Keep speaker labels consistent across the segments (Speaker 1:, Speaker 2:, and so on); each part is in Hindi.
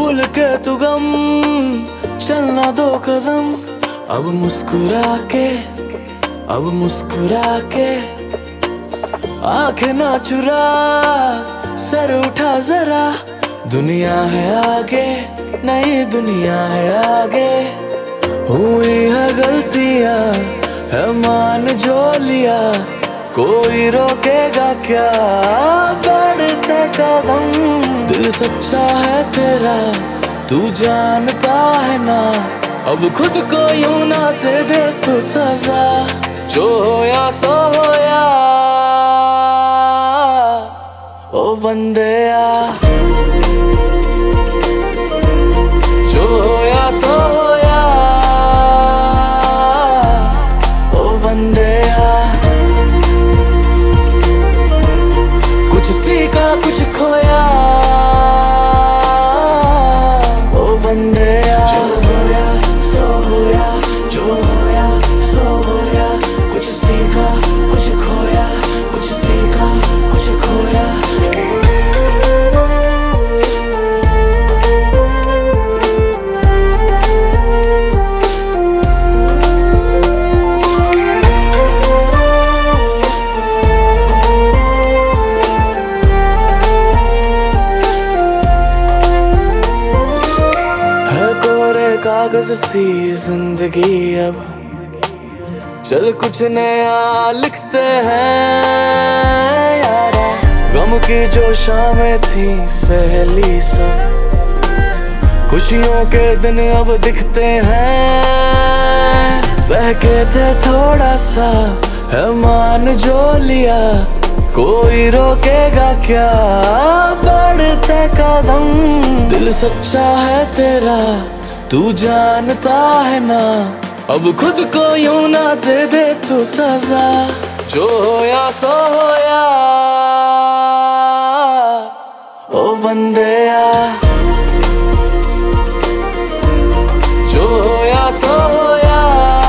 Speaker 1: भूल के तू गम, चलना दो कदम। अब मुस्कुरा के, अब मुस्कुरा के, आंखें ना चुरा, सर उठा जरा। दुनिया है आगे, नई दुनिया है आगे। हुई है गलतियां, है मान जो लिया, कोई रोकेगा क्या बढ़ते कदम। दिल सच्चा है तेरा, तू जानता है ना। अब खुद को यूं ना दे तू सजा, जो होया सो होया। ओ बंदेया, जो होया सो होया। ओ बंदेया, कुछ सीखा कुछ खोया। ओ बंदेया, जो होया सो होया, जो होया सो होया। कुछ सीखा कुछ खोया, कुछ सीखा कुछ खोया। कागज सी जिंदगी अब, चल कुछ नया लिखते हैं यारा। गम की जो शामें थी सहेली सब, खुशियों के दिन अब दिखते हैं। बहके थे थोड़ा सा, है मान जो लिया, कोई रोकेगा क्या बढ़ते कदम। दिल सच्चा है तेरा, तू जानता है ना। अब खुद को यूं ना दे तू सजा, जो होया सो होया। ओ बंदेया, जो होया सो होया।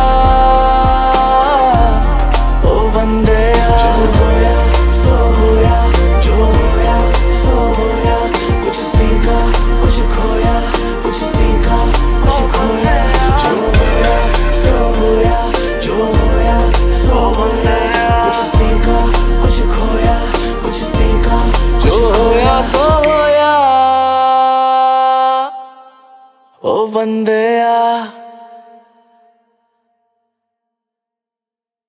Speaker 1: ओ बंदेया, जो होया सो होया, जो होया सो होया। कुछ सीखा कुछ खोया, कुछ सीखा कुछ खोया। जो होया सो होया, जो होया सो होया। कुछ सीखा कुछ खोया, कुछ सीखा जो होया सो होया। ओ बंदे।